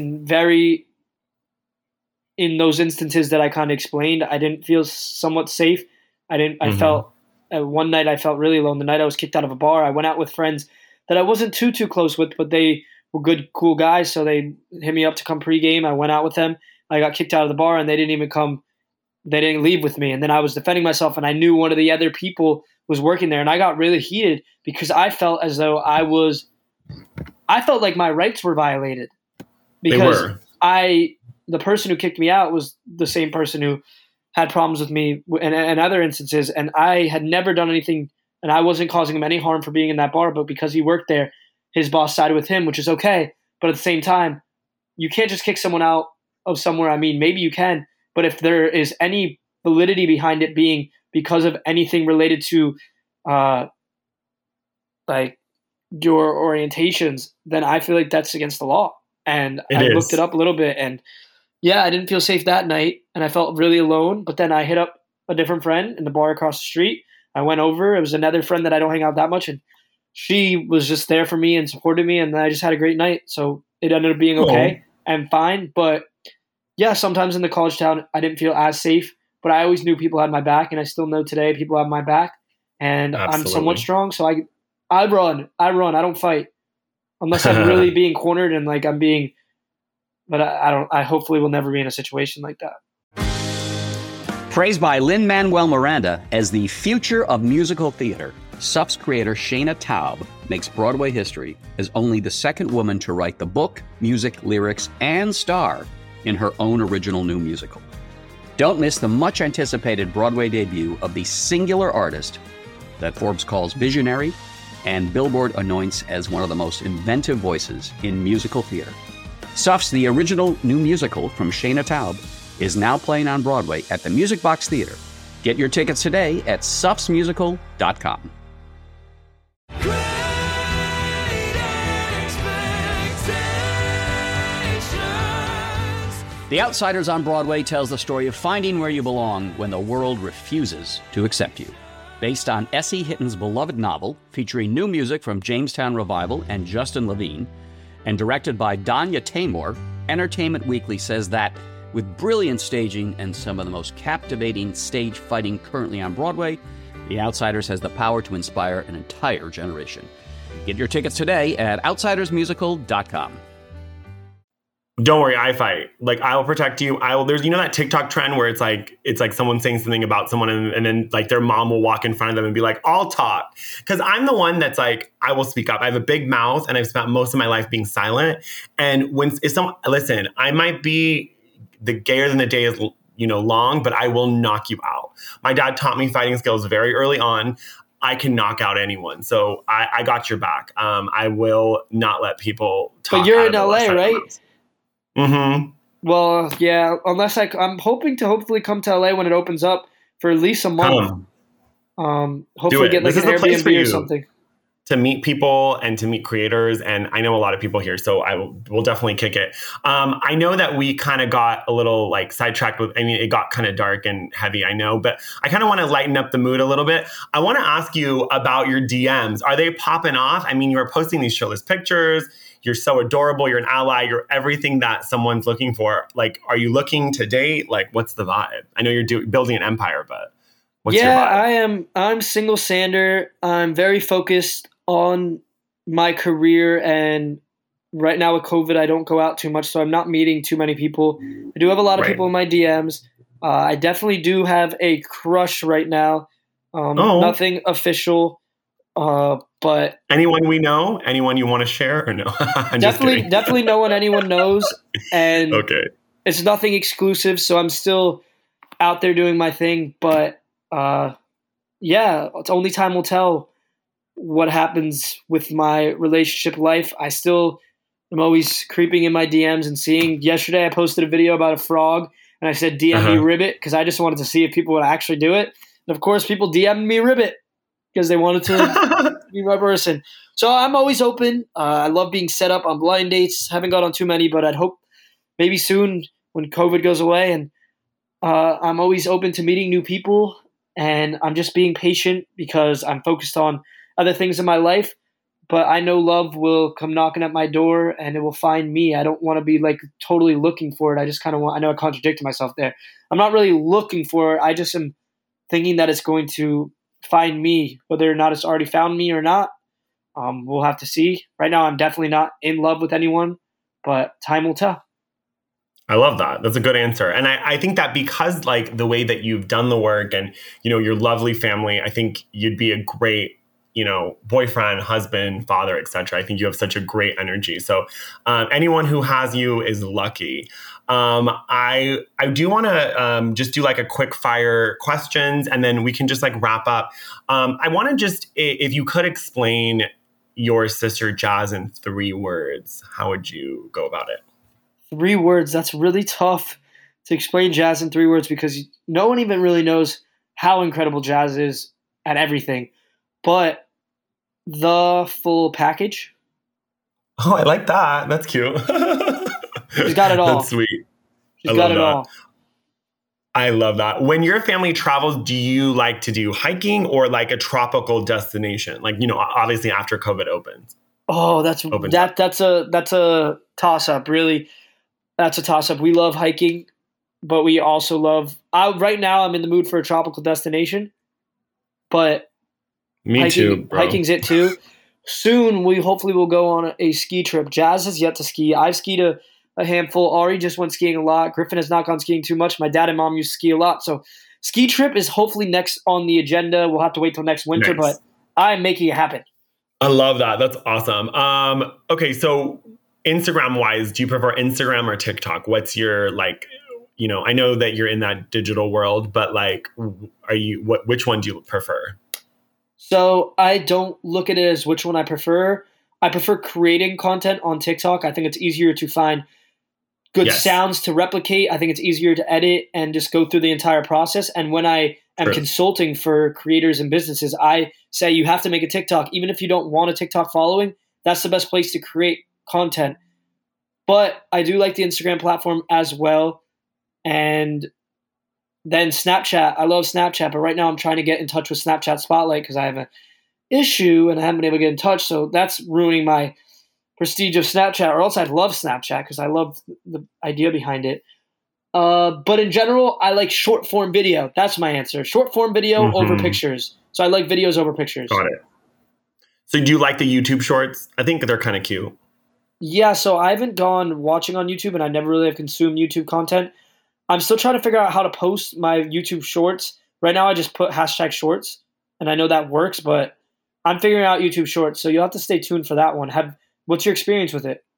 In those instances that I kind of explained, I didn't feel somewhat safe. I felt one night I felt really alone. The night I was kicked out of a bar, I went out with friends that I wasn't too close with, but they were good, cool guys. So they hit me up to come pregame. I went out with them. I got kicked out of the bar and they didn't even come. They didn't leave with me. And then I was defending myself and I knew one of the other people was working there. And I got really heated because I felt as though I felt like my rights were violated. Because the person who kicked me out was the same person who had problems with me in other instances. And I had never done anything and I wasn't causing him any harm for being in that bar. But because he worked there, his boss sided with him, which is okay. But at the same time, you can't just kick someone out of somewhere. I mean, maybe you can. But if there is any validity behind it being because of anything related to like your orientations, then I feel like that's against the law. And I looked it up a little bit and yeah, I didn't feel safe that night and I felt really alone. But then I hit up a different friend in the bar across the street. I went over. It was another friend that I don't hang out that much. And she was just there for me and supported me. And I just had a great night. So it ended up being okay and fine. But yeah, sometimes in the college town, I didn't feel as safe, but I always knew people had my back, and I still know today people have my back, and I'm somewhat Absolutely. strong. So I run. I don't fight unless I'm really being cornered and like I'm being, but I don't, I hopefully will never be in a situation like that. Praised by Lin-Manuel Miranda as the future of musical theater, SUP's creator Shayna Taub makes Broadway history as only the second woman to write the book, music, lyrics, and star in her own original new musical. Don't miss the much-anticipated Broadway debut of the singular artist that Forbes calls visionary and Billboard anoints as one of the most inventive voices in musical theater. SUP's The Original New Musical from Shayna Taub is now playing on Broadway at the Music Box Theater. Get your tickets today at supsmusical.com. The Outsiders on Broadway tells the story of finding where you belong when the world refuses to accept you. Based on S.E. Hitton's beloved novel, featuring new music from Jamestown Revival and Justin Levine, and directed by Danya Taymor, Entertainment Weekly says that with brilliant staging and some of the most captivating stage fighting currently on Broadway, The Outsiders has the power to inspire an entire generation. Get your tickets today at outsidersmusical.com. Don't worry, I fight. Like, I will protect you. There's, that TikTok trend where it's like someone saying something about someone and then like their mom will walk in front of them and be like, I'll talk. Because I'm the one that's like, I will speak up. I have a big mouth and I've spent most of my life being silent. And listen, I might be the gayer than the day is, long, but I will knock you out. My dad taught me fighting skills very early on. I can knock out anyone. So I got your back. I will not let people talk. But you're in LA, right? Mm-hmm. Well, yeah, unless I'm hoping to hopefully come to LA when it opens up for at least a month. Hopefully get like an Airbnb or something. To meet people and to meet creators. And I know a lot of people here, so we'll definitely kick it. I know that we kind of got a little like sidetracked it got kind of dark and heavy, I know, but I kind of want to lighten up the mood a little bit. I want to ask you about your DMs. Are they popping off? I mean, you were posting these shirtless pictures. You're so adorable. You're an ally. You're everything that someone's looking for. Like, are you looking to date? Like, what's the vibe? I know you're building an empire, but what's your vibe? I am. I'm single Sander. I'm very focused on my career, and right now with COVID, I don't go out too much, so I'm not meeting too many people. I do have a lot of people in my DMs. I definitely do have a crush right now. Nothing official, but anyone we know, anyone you want to share or no? definitely no one anyone knows, and okay, it's nothing exclusive. So I'm still out there doing my thing, but it's only time will tell what happens with my relationship life. I still am always creeping in my DMs and seeing. Yesterday I posted a video about a frog and I said DM me Ribbit because I just wanted to see if people would actually do it. And of course people DM'd me Ribbit because they wanted to be my person. So I'm always open. I love being set up on blind dates. Haven't got on too many, but I'd hope maybe soon when COVID goes away. And I'm always open to meeting new people, and I'm just being patient because I'm focused on other things in my life, but I know love will come knocking at my door and it will find me. I don't want to be like totally looking for it. I just kind of want, I know I contradicted myself there. I'm not really looking for it. I just am thinking that it's going to find me, whether or not it's already found me or not. We'll have to see. Right now, I'm definitely not in love with anyone, but time will tell. I love that. That's a good answer. And I think that because like the way that you've done the work and, your lovely family, I think you'd be a great boyfriend, husband, father, etc. I think you have such a great energy. So anyone who has you is lucky. I do want to just do like a quick fire questions and then we can just like wrap up. I want to just, if you could explain your sister Jazz in 3 words, how would you go about it? 3 words. That's really tough to explain Jazz in 3 words because no one even really knows how incredible Jazz is at everything. But the full package. Oh, I like that. That's cute. She's got it all. That's sweet. She's got it all. I love that. When your family travels, do you like to do hiking or like a tropical destination? Like, obviously after COVID opens. Oh, that's a toss up, really. That's a toss-up. We love hiking, but we also love right now I'm in the mood for a tropical destination, but Me too, bro. hiking's it too. Soon we hopefully will go on a ski trip. Jazz has yet to ski. I've skied a handful. Ari just went skiing a lot. Griffin has not gone skiing too much. My dad and mom used to ski a lot. So ski trip is hopefully next on the agenda. We'll have to wait till next winter, Nice. but I'm making it happen. I love that. That's awesome. Okay, so Instagram wise, do you prefer Instagram or TikTok? What's your like, I know that you're in that digital world, but like, which one do you prefer? So I don't look at it as which one I prefer. I prefer creating content on TikTok. I think it's easier to find good sounds to replicate. I think it's easier to edit and just go through the entire process. And when I am consulting for creators and businesses, I say you have to make a TikTok. Even if you don't want a TikTok following, that's the best place to create content. But I do like the Instagram platform as well. And then Snapchat. I love Snapchat, but right now I'm trying to get in touch with Snapchat Spotlight because I have an issue and I haven't been able to get in touch. So that's ruining my prestige of Snapchat, or else I'd love Snapchat because I love the idea behind it. But in general, I like short form video. That's my answer. Short form video over pictures. So I like videos over pictures. Got it. So do you like the YouTube shorts? I think they're kind of cute. Yeah, so I haven't gone watching on YouTube and I never really have consumed YouTube content. I'm still trying to figure out how to post my YouTube shorts. Right now I just put #shorts and I know that works, but I'm figuring out YouTube shorts. So you'll have to stay tuned for that one. What's your experience with it?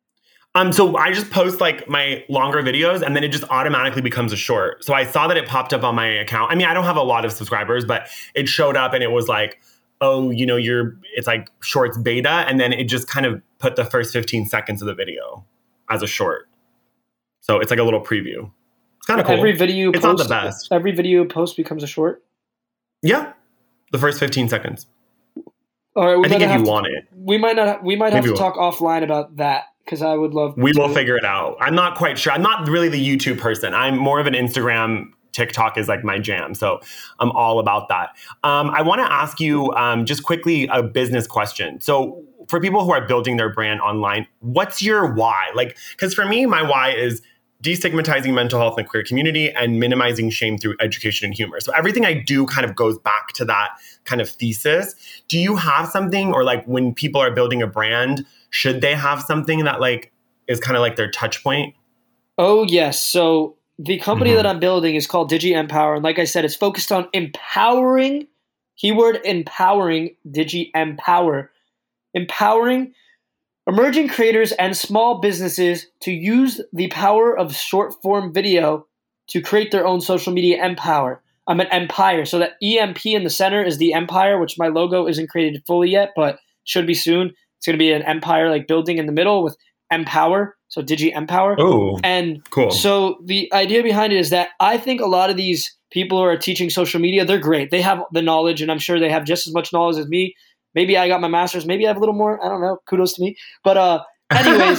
So I just post like my longer videos and then it just automatically becomes a short. So I saw that it popped up on my account. I mean, I don't have a lot of subscribers, but it showed up and it was like, oh, it's like shorts beta. And then it just kind of put the first 15 seconds of the video as a short. So it's like a little preview. It's kind of cool. Every video it's not the best. Every video post becomes a short? Yeah. The first 15 seconds. All right, I think if you want it. We might have to talk offline about that because I would love We will figure it out. I'm not quite sure. I'm not really the YouTube person. I'm more of an Instagram. TikTok is like my jam. So I'm all about that. I want to ask you just quickly a business question. So for people who are building their brand online, what's your why? Like, because for me, my why is destigmatizing mental health in the queer community and minimizing shame through education and humor. So everything I do kind of goes back to that kind of thesis. Do you have something, or like when people are building a brand, should they have something that like is kind of like their touch point? Oh, yes. So the company that I'm building is called Digi Empower. And like I said, it's focused on empowering, keyword empowering, Digi Empower, empowering emerging creators and small businesses to use the power of short form video to create their own social media empire. I'm an empire. So that EMP in the center is the empire, which my logo isn't created fully yet, but should be soon. It's going to be an empire like building in the middle with empower. So Digi Empower. Oh, and cool. So the idea behind it is that I think a lot of these people who are teaching social media, they're great. They have the knowledge, and I'm sure they have just as much knowledge as me. Maybe I got my master's. Maybe I have a little more. I don't know. Kudos to me. But anyways,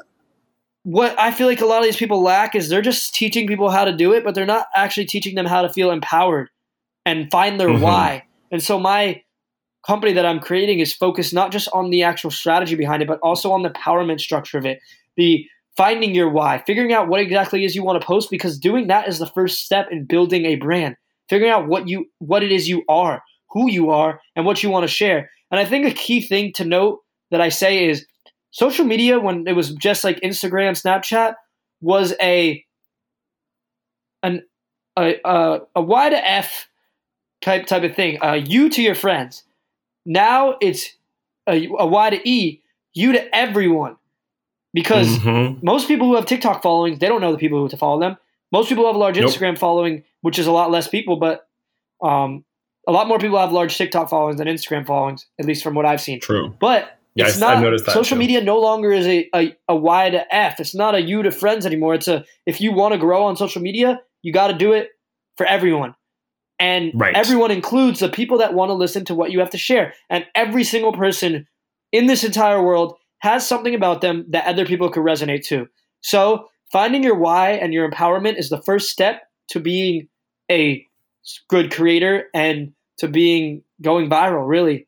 what I feel like a lot of these people lack is they're just teaching people how to do it, but they're not actually teaching them how to feel empowered and find their why. And so my company that I'm creating is focused not just on the actual strategy behind it, but also on the empowerment structure of it. The finding your why, figuring out what exactly is you want to post, because doing that is the first step in building a brand. Figuring out what it is you are, who you are, and what you want to share. And I think a key thing to note that I say is social media, when it was just like Instagram, Snapchat, was a Y to F type of thing. You to your friends. Now it's a Y to E, you to everyone. Because most people who have TikTok followings, they don't know the people who to follow them. Most people have a large Instagram following, which is a lot less people, but a lot more people have large TikTok followings than Instagram followings, at least from what I've seen. True. But yes, it's not, I've noticed that social too. media no longer is a Y to F. It's not a you to friends anymore. It's if you want to grow on social media, you got to do it for everyone. And everyone includes the people that want to listen to what you have to share. And every single person in this entire world has something about them that other people could resonate to. So finding your why and your empowerment is the first step to being a good creator and to going viral, really.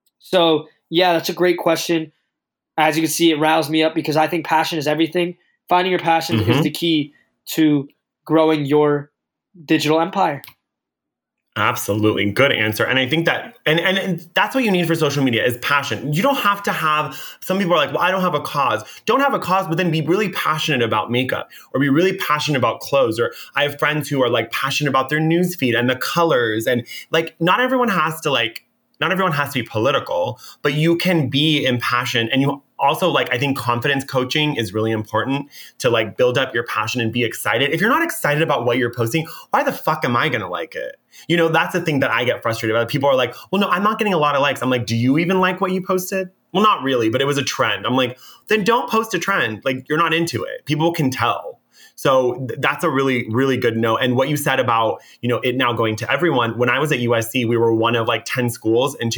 So yeah, that's a great question. As you can see, it riles me up because I think passion is everything. finding your passion is the key to growing your digital empire. Absolutely. Good answer. And I think that, and that's what you need for social media is passion. You don't have to have, some people are like, well, I don't have a cause. Don't have a cause, but then be really passionate about makeup or be really passionate about clothes. Or I have friends who are like passionate about their newsfeed and the colors. And like, not everyone has to be political, but you can be impassioned. And you also like, I think confidence coaching is really important to like build up your passion and be excited. If you're not excited about what you're posting, why the fuck am I going to like it? You know, that's the thing that I get frustrated about. People are like, well, no, I'm not getting a lot of likes. I'm like, do you even like what you posted? Well, not really, but it was a trend. I'm like, then don't post a trend. Like, you're not into it. People can tell. So that's a really, really good note. And what you said about, you know, it now going to everyone. When I was at USC, we were one of like 10 schools in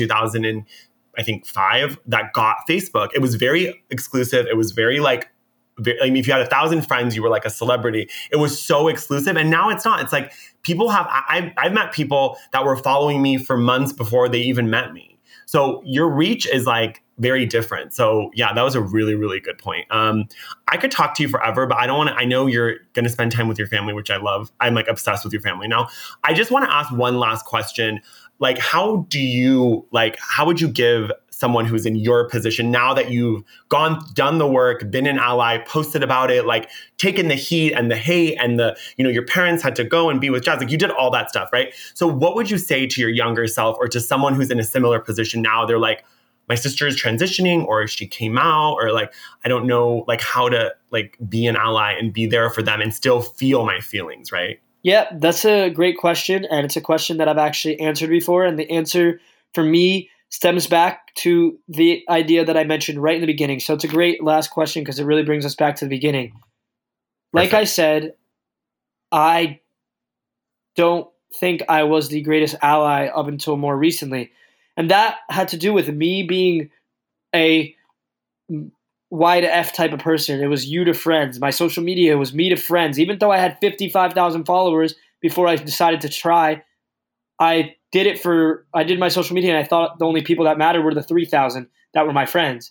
2005 that got Facebook. It was very exclusive. It was very like, I mean, if you had 1,000 friends, you were like a celebrity. It was so exclusive. And now it's not. It's like people have, I've met people that were following me for months before they even met me. So your reach is like very different. So yeah, that was a really, really good point. I could talk to you forever, but I don't want to, I know you're going to spend time with your family, which I love. I'm like obsessed with your family now. I just want to ask one last question. Like, how would you give someone who's in your position now that you've done the work, been an ally, posted about it, like taken the heat and the hate and the, you know, your parents had to go and be with Jazz. Like you did all that stuff, right? So what would you say to your younger self or to someone who's in a similar position now? They're like, my sister is transitioning or she came out or like, I don't know like how to like be an ally and be there for them and still feel my feelings, right? Yeah, that's a great question. And it's a question that I've actually answered before. And the answer for me stems back to the idea that I mentioned right in the beginning. So it's a great last question because it really brings us back to the beginning. Like Perfect. I said, I don't think I was the greatest ally up until more recently. And that had to do with me being a Y to F type of person. It was you to friends. My social media was me to friends. Even though I had 55,000 followers before I decided to try, I did my social media and I thought the only people that mattered were the 3,000 that were my friends.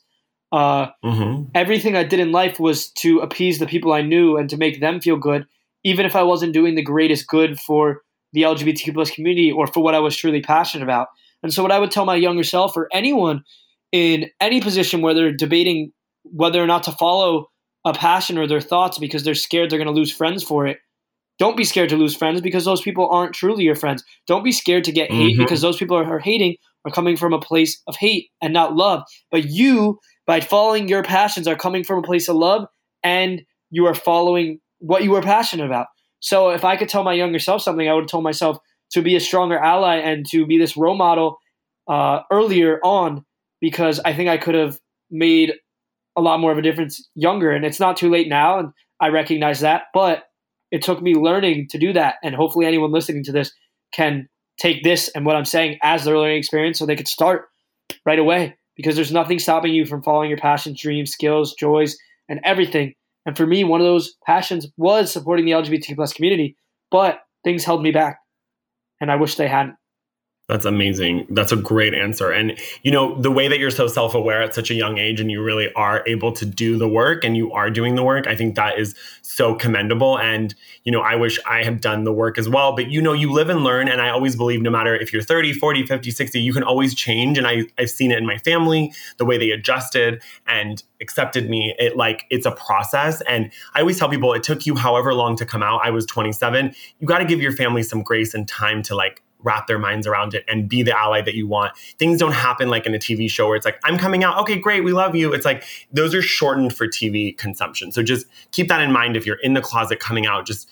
Everything I did in life was to appease the people I knew and to make them feel good, even if I wasn't doing the greatest good for the LGBTQ plus community or for what I was truly passionate about. And so what I would tell my younger self or anyone in any position where they're debating whether or not to follow a passion or their thoughts because they're scared they're going to lose friends for it, don't be scared to lose friends because those people aren't truly your friends. Don't be scared to get hate because those people are hating are coming from a place of hate and not love. But you, by following your passions, are coming from a place of love and you are following what you are passionate about. So if I could tell my younger self something, I would have told myself to be a stronger ally and to be this role model earlier on because I think I could have made a lot more of a difference younger. And it's not too late now, and I recognize that. But it took me learning to do that. And hopefully anyone listening to this can take this and what I'm saying as their learning experience so they could start right away because there's nothing stopping you from following your passions, dreams, skills, joys, and everything. And for me, one of those passions was supporting the LGBTQ plus community, but things held me back. And I wish they hadn't. That's amazing. That's a great answer. And, you know, the way that you're so self-aware at such a young age and you really are able to do the work and you are doing the work, I think that is so commendable. And, you know, I wish I had done the work as well. But, you know, you live and learn. And I always believe no matter if you're 30, 40, 50, 60, you can always change. And I've seen it in my family, the way they adjusted and accepted me. It's a process. And I always tell people it took you however long to come out. I was 27. You got to give your family some grace and time to wrap their minds around it and be the ally that you want. Things don't happen like in a TV show where it's like, I'm coming out. Okay, great. We love you. It's like, those are shortened for TV consumption. So just keep that in mind. If you're in the closet coming out, just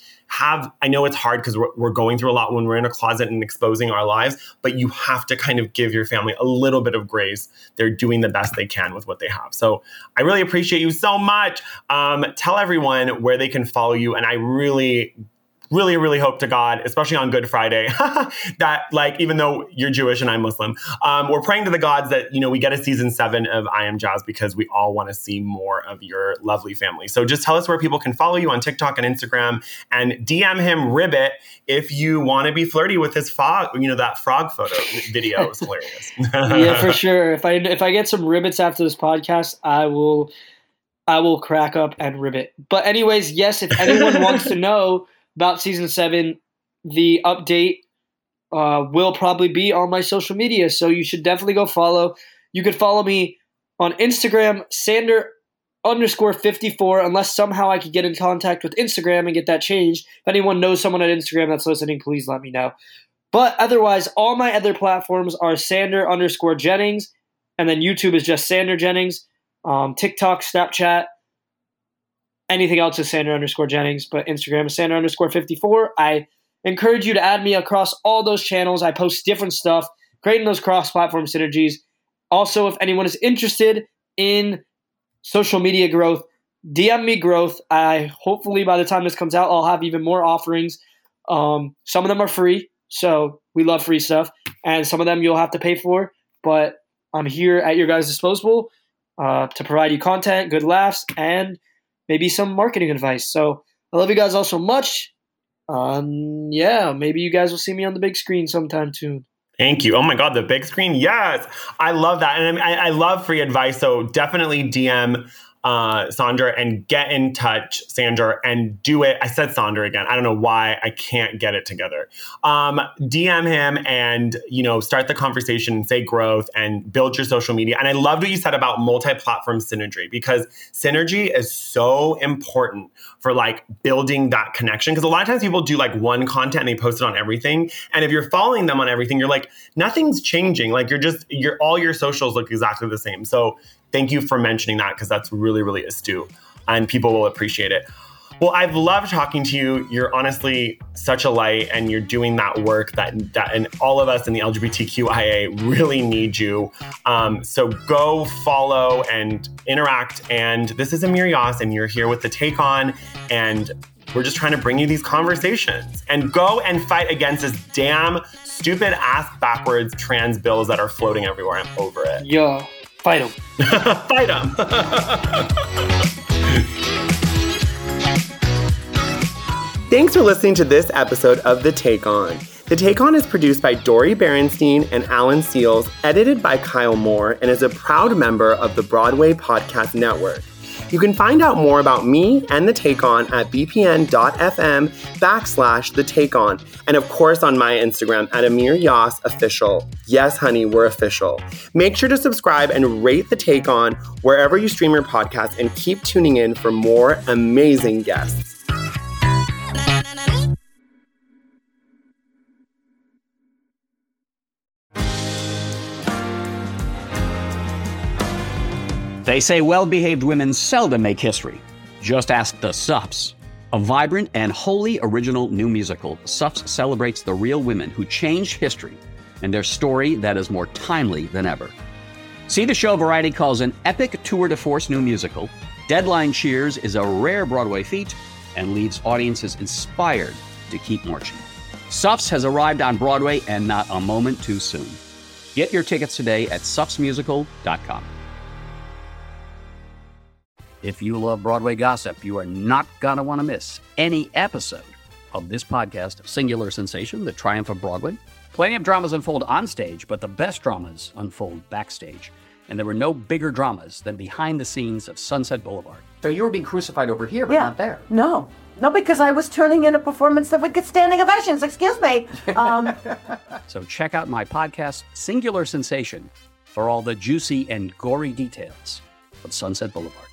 I know it's hard because we're going through a lot when we're in a closet and exposing our lives, but you have to kind of give your family a little bit of grace. They're doing the best they can with what they have. So I really appreciate you so much. Tell everyone where they can follow you. And I really hope to God, especially on Good Friday, that even though you're Jewish and I'm Muslim, we're praying to the gods that, you know, we get a season 7 of I Am Jazz because we all want to see more of your lovely family. So just tell us where people can follow you on TikTok and Instagram and DM him Ribbit if you want to be flirty with his frog, you know, that frog photo video is hilarious. Yeah, for sure. If I get some ribbits after this podcast, I will I will crack up and ribbit. But anyways, yes, if anyone wants to know about season 7, the update will probably be on my social media. So you should definitely go follow. You could follow me on Instagram, Sander_54, unless somehow I could get in contact with Instagram and get that changed. If anyone knows someone on Instagram that's listening, please let me know. But otherwise, all my other platforms are Sander_Jennings, and then YouTube is just Sander Jennings. TikTok, Snapchat, anything else is Sander_Jennings, but Instagram is Sander_54. I encourage you to add me across all those channels. I post different stuff, creating those cross-platform synergies. Also, if anyone is interested in social media growth, DM me growth. Hopefully by the time this comes out, I'll have even more offerings. Some of them are free, so we love free stuff, and some of them you'll have to pay for, but I'm here at your guys' disposal to provide you content, good laughs, and maybe some marketing advice. So I love you guys all so much. Maybe you guys will see me on the big screen sometime soon. Thank you. Oh my God, the big screen. Yes. I love that. And I love free advice. So definitely DM Sander and get in touch, Sander, and do it. I said Sander again. I don't know why I can't get it together. DM him and, start the conversation and say growth and build your social media. And I loved what you said about multi-platform synergy, because synergy is so important for like building that connection. Because a lot of times people do like one content and they post it on everything. And if you're following them on everything, you're like, nothing's changing. Like all your socials look exactly the same. So thank you for mentioning that, because that's really, really astute and people will appreciate it. Well, I've loved talking to you. You're honestly such a light, and you're doing that work that and all of us in the LGBTQIA really need you. So go follow and interact. And this is Amir Yas, and you're here with The Take On, and we're just trying to bring you these conversations. And go and fight against this damn stupid ass backwards trans bills that are floating everywhere. I'm over it. Yeah. Fight them. Fight them. Thanks for listening to this episode of The Take On. The Take On is produced by Dori Berenstein and Alan Seals, edited by Kyle Moore, and is a proud member of the Broadway Podcast Network. You can find out more about me and The Take On at bpn.fm/The Take On. And of course on my Instagram at Amir Yas Official. Yes, honey, we're official. Make sure to subscribe and rate The Take On wherever you stream your podcast, and keep tuning in for more amazing guests. They say well-behaved women seldom make history. Just ask the Sups. A vibrant and wholly original new musical, Sups celebrates the real women who changed history and their story that is more timely than ever. See the show Variety calls an epic tour de force new musical. Deadline cheers is a rare Broadway feat and leaves audiences inspired to keep marching. Sups has arrived on Broadway, and not a moment too soon. Get your tickets today at supsmusical.com. If you love Broadway gossip, you are not going to want to miss any episode of this podcast of Singular Sensation, The Triumph of Broadway. Plenty of dramas unfold on stage, but the best dramas unfold backstage. And there were no bigger dramas than behind the scenes of Sunset Boulevard. So you were being crucified over here, but not there. No, because I was turning in a performance that would get standing ovations. Excuse me. So check out my podcast, Singular Sensation, for all the juicy and gory details of Sunset Boulevard.